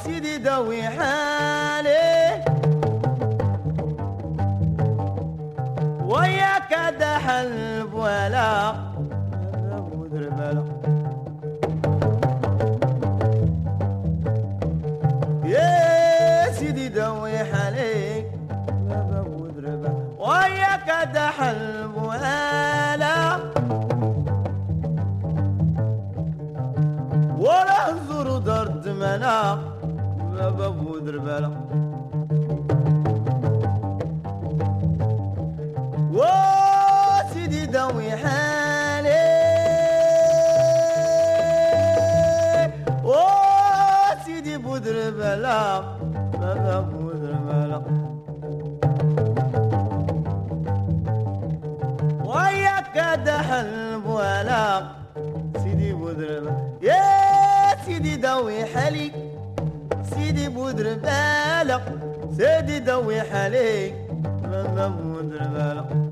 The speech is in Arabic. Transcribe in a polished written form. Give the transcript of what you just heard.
سيدي دوي حالي وياك دحل بولا ودربلا يا سيدي دوي حالي ودربلا وياك دحل بولا ولا انظر درد منا باب ودربلا وسيدي دوي حالي وسيدي بودربلا باب ودربلا وياك دحل بولا سيدي بودربلا يا سيدي دوي حالي سيدي بودربالة سيدي دوي حالي بودربالة